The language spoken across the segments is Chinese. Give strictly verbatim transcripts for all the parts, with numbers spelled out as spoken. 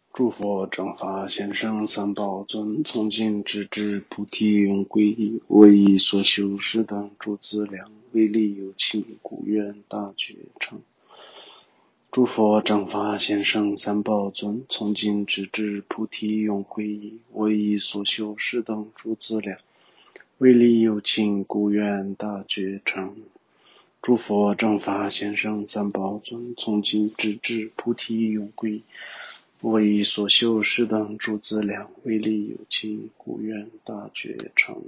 诸佛正法贤圣三宝尊，从今直至菩提永皈依，为以所修是等诸资粮，为利有情，故愿大觉成。诸佛正法贤圣三宝尊，从今直至菩提永皈依，为以所修是等诸资粮，为利有情，故愿大觉成。诸佛正法贤圣三宝尊，从今直至菩提永皈依，我以所修是等诸资粮，为利有情，故愿大觉成。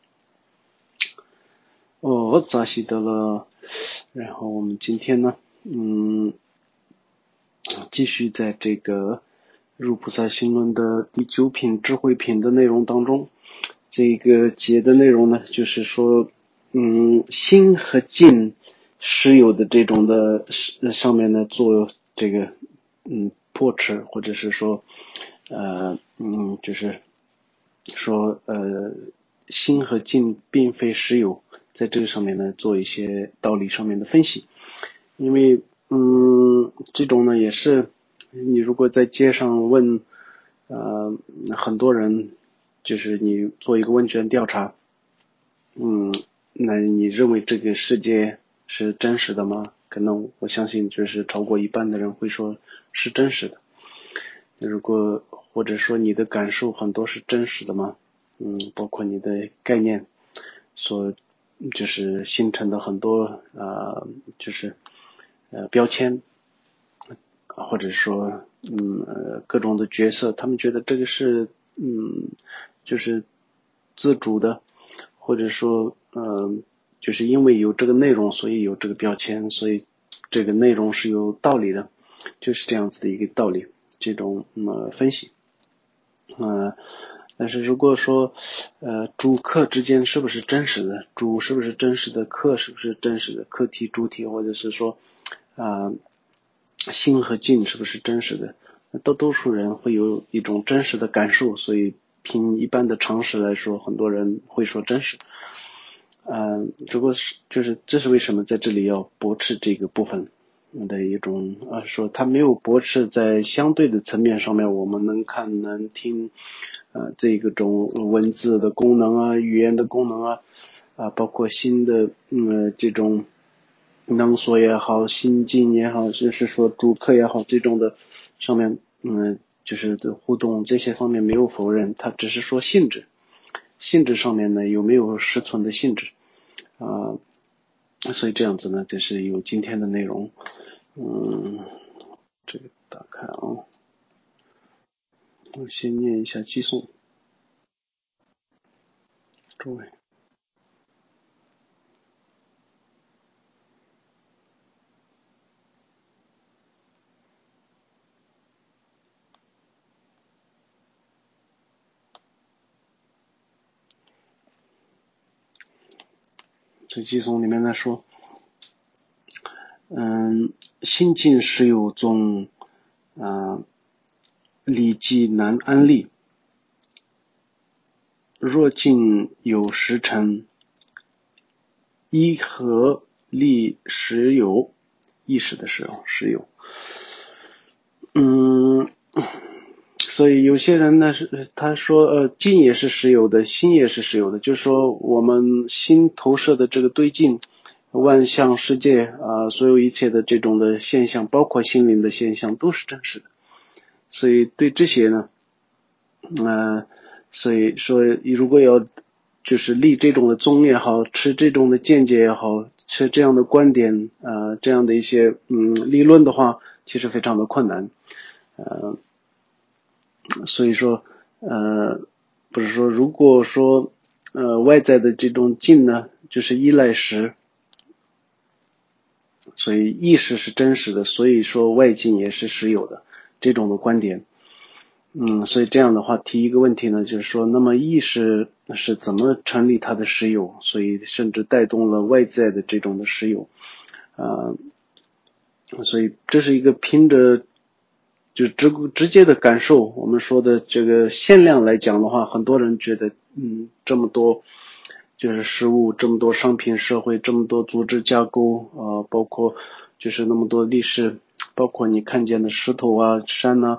哦，扎西德了。然后我们今天呢，嗯，继续在这个入菩萨行论的第九品智慧品的内容当中，这个节的内容呢，就是说，嗯，心和境实有的这种的上面呢，做这个，嗯，破斥，或者是说，呃，嗯，就是说，呃，心和境并非实有，在这个上面呢，做一些道理上面的分析。因为，嗯，这种呢也是，你如果在街上问，呃，很多人，就是你做一个问卷调查，嗯，那你认为这个世界是真实的吗？可能我相信就是超过一半的人会说是真实的。如果或者说你的感受很多是真实的吗？嗯，包括你的概念所就是形成的很多呃就是呃标签，或者说嗯呃各种的角色，他们觉得这个是嗯就是自主的，或者说嗯、呃、就是因为有这个内容，所以有这个标签，所以这个内容是有道理的，就是这样子的一个道理，这种呃分析。呃但是如果说呃主客之间是不是真实的，主是不是真实的，客是不是真实的，客体主体，或者是说啊、呃、心和境是不是真实的，大多数人会有一种真实的感受，所以凭一般的常识来说，很多人会说真实。嗯、呃，如果是就是这是为什么在这里要驳斥这个部分的一种啊，说它没有驳斥在相对的层面上面，我们能看能听，呃，这个种文字的功能啊，语言的功能啊，啊，包括新的嗯这种能缩也好，心境也好，就是说主客也好，这种的上面嗯就是的互动这些方面没有否认，它只是说性质，性质上面呢有没有实存的性质啊？所以这样子呢，这是有今天的内容。嗯，这个打开啊，我先念一下寄送。诸位，这寄送里面来说，嗯，心境实有宗，嗯、呃，理记难安立。若境有实成，依合立实有，意识的时候实有。嗯，所以有些人呢是他说呃境也是实有的，心也是实有的，就是说我们心投射的这个对境，万象世界啊、呃，所有一切的这种的现象，包括心灵的现象，都是真实的。所以对这些呢，呃，所以说如果要就是立这种的宗也好，持这种的见解也好，持这样的观点呃这样的一些嗯理论的话，其实非常的困难。呃所以说呃不是说如果说呃外在的这种境呢就是依赖实，所以意识是真实的，所以说外境也是实有的，这种的观点。嗯，所以这样的话提一个问题呢，就是说那么意识是怎么成立它的实有，所以甚至带动了外在的这种的实有啊、呃，所以这是一个拼着就直直接的感受。我们说的这个限量来讲的话，很多人觉得嗯这么多就是事物，这么多商品社会，这么多组织架构啊、呃，包括就是那么多历史，包括你看见的石头啊山啊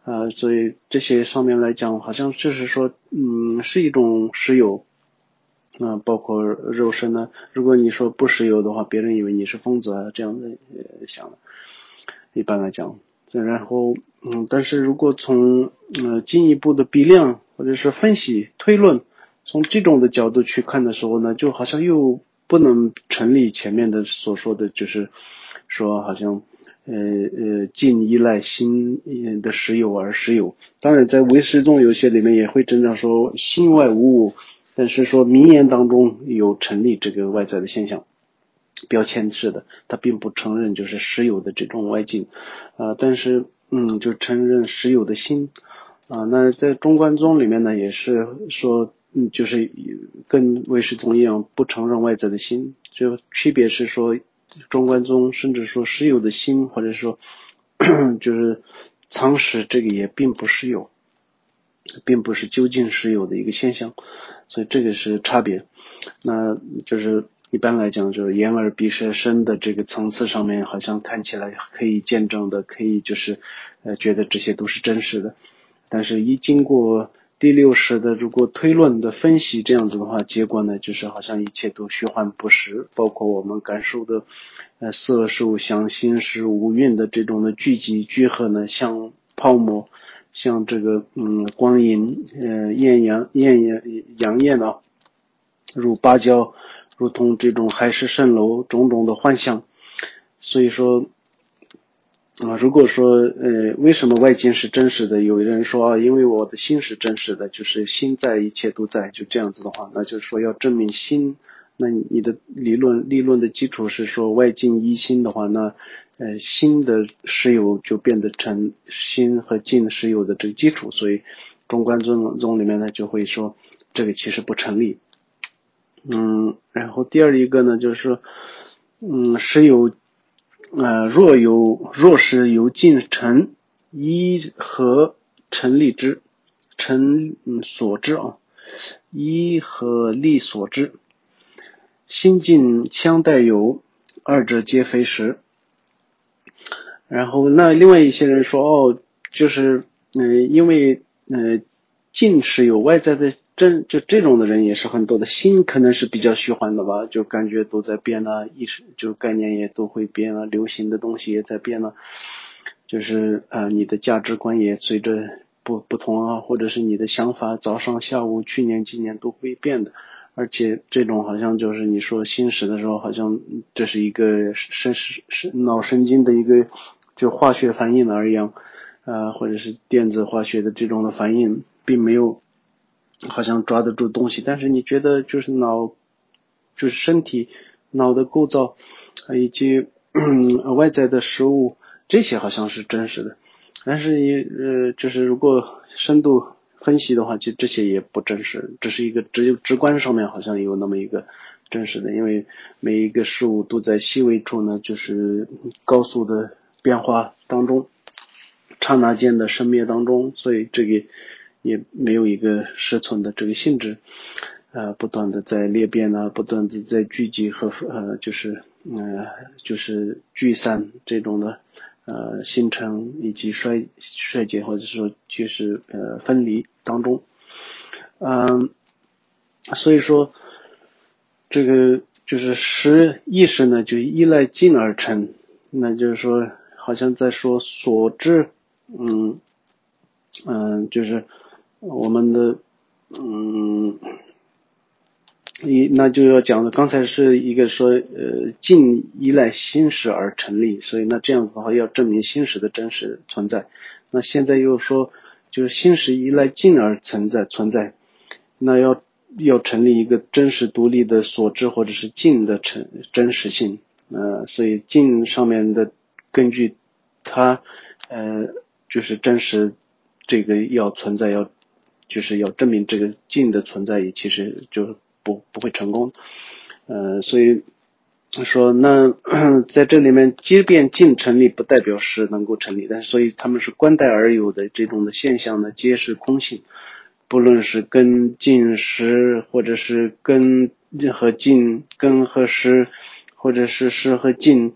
呃，所以这些上面来讲，好像就是说，嗯，是一种实有，啊、呃，包括肉身呢。如果你说不实有的话，别人以为你是疯子啊，这样的呃想的。一般来讲，然后，嗯，但是如果从呃进一步的比量或者是分析推论，从这种的角度去看的时候呢，就好像又不能成立前面的所说的，就是说好像。呃呃，尽依赖心的实有而实有。当然，在唯识中有些里面也会真正说心外无物，但是说名言当中有成立这个外在的现象，标签式的，他并不承认就是实有的这种外境，啊、呃，但是嗯，就承认实有的心啊、呃。那在中观宗里面呢，也是说，嗯，就是跟唯识宗一样，不承认外在的心，就区别是说。中观宗甚至说实有的心，或者说就是藏识，这个也并不实有，并不是究竟实有的一个现象，所以这个是差别。那就是一般来讲，就是眼耳鼻舌身的这个层次上面，好像看起来可以见证的，可以就是呃觉得这些都是真实的，但是一经过第六识的如果推论的分析这样子的话，结果呢就是好像一切都虚幻不实，包括我们感受的呃色受想行识五蕴的这种的聚集聚合呢，像泡沫，像这个嗯光阴呃艳阳艳阳阳焰啊，如芭蕉，如同这种海市蜃楼种种的幻象。所以说啊，如果说呃，为什么外境是真实的？有人说啊，因为我的心是真实的，就是心在，一切都在，就这样子的话，那就是说要证明心，那你的理论理论的基础是说外境一心的话，那呃心的实有就变得成心和境实有的这个基础，所以中观宗宗里面呢就会说这个其实不成立。嗯，然后第二一个呢就是说，嗯，实有。呃，若有若是由尽成依和成立之，成嗯所知啊，依和力所知，心尽相待有，二者皆非实。然后那另外一些人说哦，就是嗯、呃，因为呃尽是有外在的真，就这种的人也是很多的，心可能是比较虚幻的吧，就感觉都在变啊，意识就概念也都会变啊，流行的东西也在变啊，就是呃你的价值观也随着不不同啊，或者是你的想法早上下午去年今年都会变的。而且这种好像就是你说心识的时候，好像这是一个神神脑神经的一个就化学反应而一样，呃，或者是电子化学的这种的反应，并没有好像抓得住东西。但是你觉得就是脑，就是身体脑的构造以及、嗯、外在的食物，这些好像是真实的。但是你呃，就是如果深度分析的话，其实这些也不真实，这是一个直直观上面好像有那么一个真实的，因为每一个事物都在细微处呢，就是高速的变化当中，刹那间的生灭当中，所以这个也没有一个实存的这个性质，呃，不断的在裂变啊，不断的在聚集和呃，就是呃，就是聚散这种的。呃，形成以及衰衰减，或者说就是呃分离当中，嗯，所以说这个就是识意识呢，就依赖境而成，那就是说，好像在说所知，嗯嗯，就是我们的嗯。一那就要讲的，刚才是一个说呃境依赖心识而成立，所以那这样子的话要证明心识的真实存在。那现在又说就是心识依赖境而存在存在，那要要成立一个真实独立的所知或者是境的成真实性，呃，所以境上面的根据它呃就是真实这个要存在，要就是要证明这个境的存在，也其实就不不会成功，呃，所以说那在这里面，即便境成立，不代表是能够成立，但是所以他们是观待而有的这种的现象呢，皆是空性，不论是根境识，或者是根和境根和识，或者是识和境，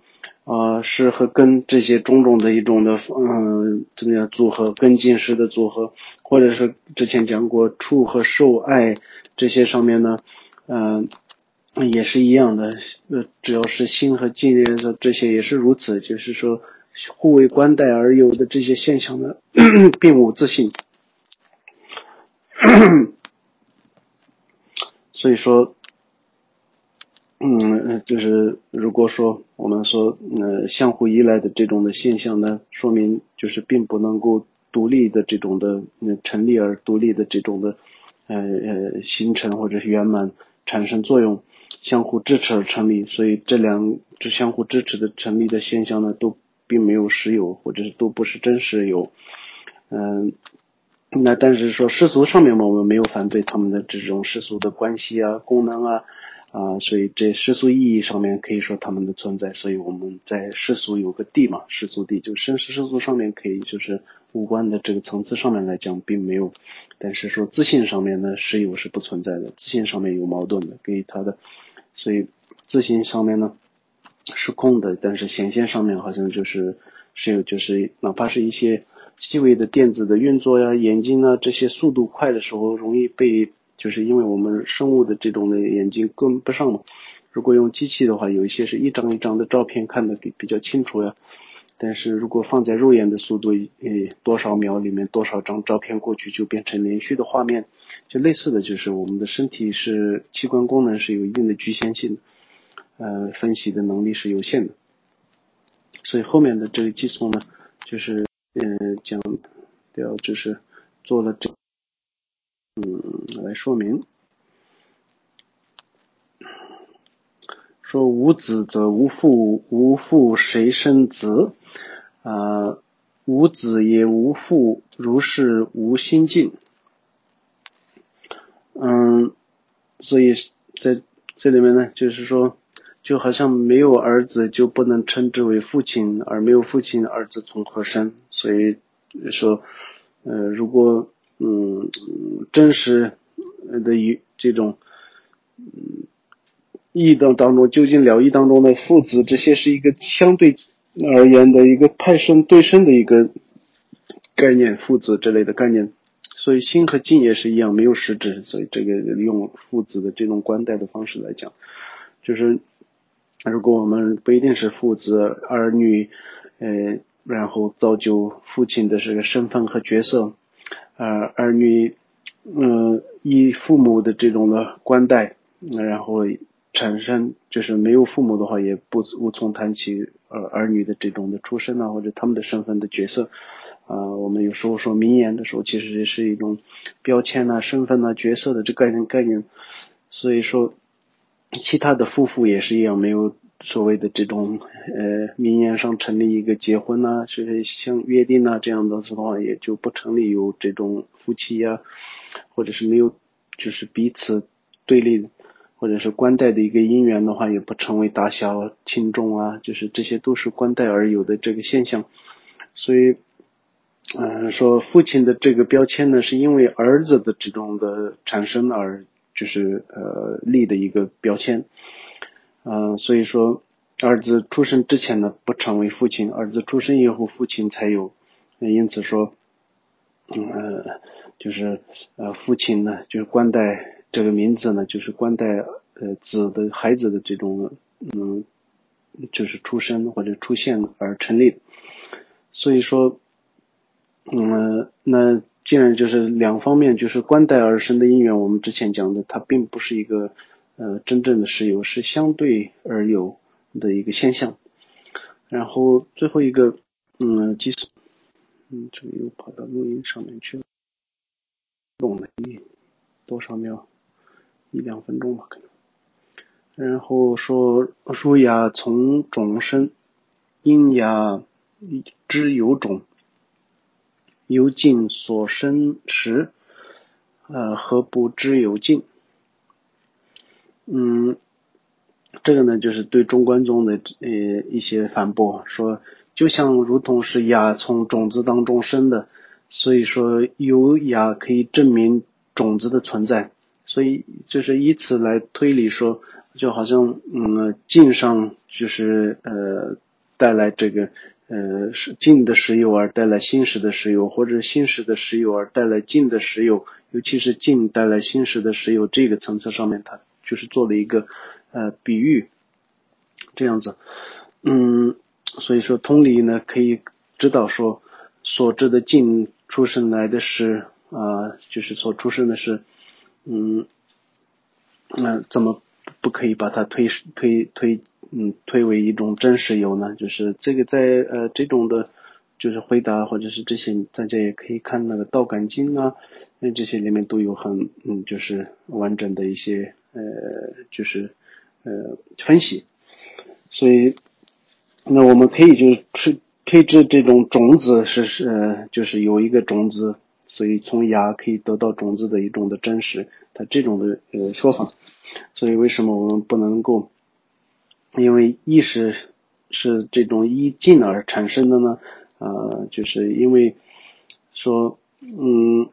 呃是和根这些种种的一种的嗯怎么样组合，根茎式的组合，或者是之前讲过触和受爱这些上面呢，嗯、呃、也是一样的，呃只要是心和境的这些也是如此，就是说互为关待而有的这些现象呢并无自性。所以说嗯，就是如果说我们说呃相互依赖的这种的现象呢，说明就是并不能够独立的这种的呃成立而独立的这种的呃呃形成或者是圆满产生作用，相互支持而成立，所以这两这相互支持的成立的现象呢，都并没有实有，或者是都不是真实有。嗯、呃，那但是说世俗上面嘛，我们没有反对他们的这种世俗的关系啊、功能啊。啊，所以这世俗意义上面可以说他们的存在，所以我们在世俗有个地嘛，世俗地就生世世俗上面可以就是五官的这个层次上面来讲并没有，但是说自信上面呢是有是不存在的，自信上面有矛盾的，给他的，所以自信上面呢是空的，但是显现上面好像就是是有就是哪怕是一些细微的电子的运作呀，眼睛啊这些速度快的时候容易被。就是因为我们生物的这种的眼睛跟不上嘛，如果用机器的话，有一些是一张一张的照片看得比较清楚呀，但是如果放在肉眼的速度，呃，多少秒里面多少张照片过去就变成连续的画面，就类似的就是我们的身体是器官功能是有一定的局限性的，呃，分析的能力是有限的，所以后面的这个寄送呢，就是呃讲掉就是做了这。嗯，来说明，说无子则无父，无父谁生子？啊、呃，无子也无父，如是无心境。嗯，所以在这里面呢，就是说，就好像没有儿子就不能称之为父亲，而没有父亲，儿子从何生？所以说，呃，如果嗯真实的与这种嗯意义当当中，究竟了义当中的父子，这些是一个相对而言的一个太深对深的一个概念，父子之类的概念。所以心和境也是一样，没有实质，所以这个用父子的这种关待的方式来讲，就是如果我们不一定是父子儿女，呃，然后造就父亲的这个身份和角色，呃，儿女，嗯、呃，依父母的这种的关待，然后产生就是没有父母的话，也不无从谈起呃儿女的这种的出身啊，或者他们的身份的角色。啊、呃，我们有时候说名言的时候，其实也是一种标签啊、身份啊、角色的这概念概念。所以说，其他的夫妇也是一样，没有所谓的这种呃名言上成立一个结婚啊，是像约定啊这样的话，也就不成立有这种夫妻啊，或者是没有就是彼此对立或者是关带的一个姻缘的话，也不成为大小轻重啊，就是这些都是关带而有的这个现象。所以嗯、呃，说父亲的这个标签呢，是因为儿子的这种的产生而就是呃立的一个标签。嗯、呃，所以说儿子出生之前呢不成为父亲，儿子出生以后父亲才有。因此说，呃，就是呃父亲呢，就是关带这个名字呢，就是关带呃子的孩子的这种嗯，就是出生或者出现而成立的。所以说。嗯，那既然就是两方面就是关带而生的因缘，我们之前讲的，它并不是一个呃真正的实有，是相对而有的一个现象。然后最后一个，嗯，计算，嗯，这个又跑到录音上面去了，弄了一多少秒，一两分钟吧，可能。然后说儒雅从种生，阴雅之有种。由境所生时，呃，何不知有境？嗯，这个呢，就是对中观宗的呃一些反驳，说就像如同是芽从种子当中生的，所以说有芽可以证明种子的存在，所以就是以此来推理说，就好像嗯境上就是呃带来这个呃净的实有而带来新实的实有，或者新实的实有而带来净的实有，尤其是净带来新实的实有这个层次上面，它就是做了一个呃比喻，这样子。嗯，所以说同理呢，可以知道说所知的净出生来的是啊、呃，就是所出生的是嗯那、呃、怎么不可以把它推推推嗯推为一种真实有呢？就是这个在呃这种的就是回答或者是这些大家也可以看那个道感经啊，那这些里面都有很嗯就是完整的一些呃就是呃分析。所以那我们可以就吃配置这种种子是是、呃、就是有一个种子，所以从芽可以得到种子的一种的真实，它这种的呃说法。所以为什么我们不能够因为意识是这种依境而产生的呢？呃，就是因为说嗯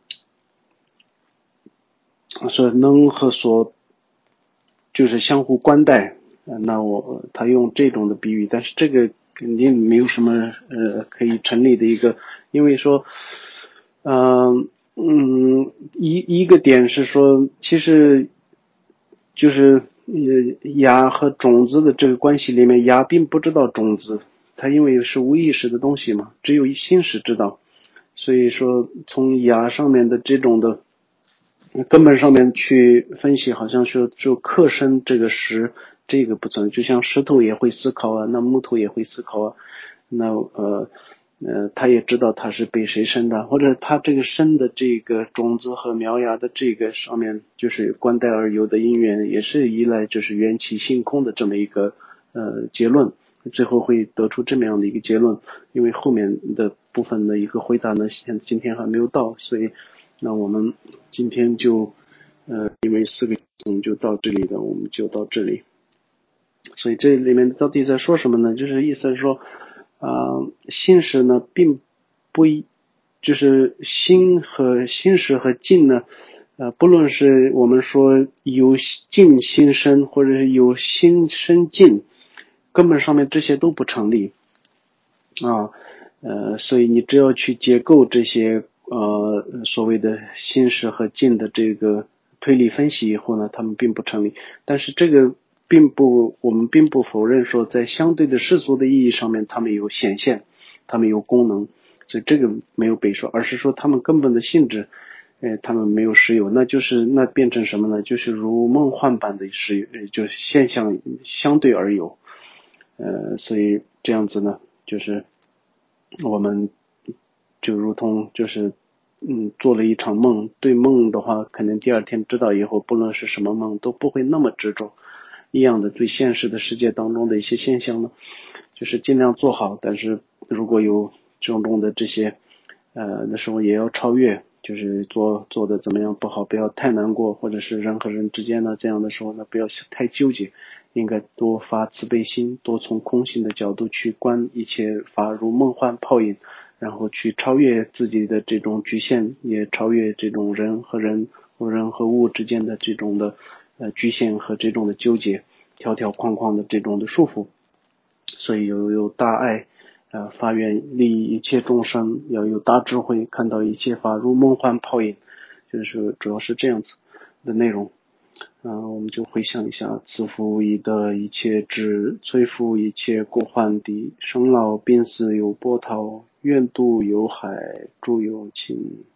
说能和所就是相互关带，呃、那我他用这种的比喻，但是这个肯定没有什么呃可以成立的一个，因为说嗯、呃、嗯一一个点是说其实就是呃芽和种子的这个关系里面，芽并不知道种子，它因为是无意识的东西嘛，只有心识知道，所以说从芽上面的这种的根本上面去分析，好像说就克生这个石，这个不存，就像石头也会思考啊，那木头也会思考啊，那呃呃，他也知道他是被谁生的，或者他这个生的这个种子和苗芽的这个上面，就是观待而有的因缘，也是依赖就是缘起性空的这么一个呃结论，最后会得出这么样的一个结论。因为后面的部分的一个回答呢，现今天还没有到，所以那我们今天就呃因为四个我们就到这里的，我们就到这里。所以这里面到底在说什么呢？就是意思是说啊、呃，心识呢并不一，就是心和心识和境呢，呃，不论是我们说有境心生，或者是有心生境，根本上面这些都不成立啊。呃，所以你只要去解构这些呃所谓的心识和境的这个推理分析以后呢，他们并不成立。但是这个并不，我们并不否认说在相对的世俗的意义上面，他们有显现，他们有功能，所以这个没有被说，而是说他们根本的性质，呃，他们没有实有，那就是那变成什么呢？就是如梦幻般的实有，就是现象相对而有，呃，所以这样子呢，就是我们就如同就是嗯做了一场梦，对梦的话，可能第二天知道以后，不论是什么梦，都不会那么执着。一样的，对现实的世界当中的一些现象呢，就是尽量做好，但是如果有种种的这些呃的时候，也要超越，就是做做的怎么样不好，不要太难过，或者是人和人之间呢这样的时候呢，不要太纠结，应该多发慈悲心，多从空性的角度去观一切法如梦幻泡影，然后去超越自己的这种局限，也超越这种人和人或人和物之间的这种的呃局限和这种的纠结，条条框框的这种的束缚。所以有有大爱呃发愿利益一切众生，要有大智慧，看到一切法如梦幻泡影，就是主要是这样子的内容。嗯、呃，我们就回想一下，慈父以德一切智，摧伏一切过患地，生老病死有波涛，愿度有海，诸有情。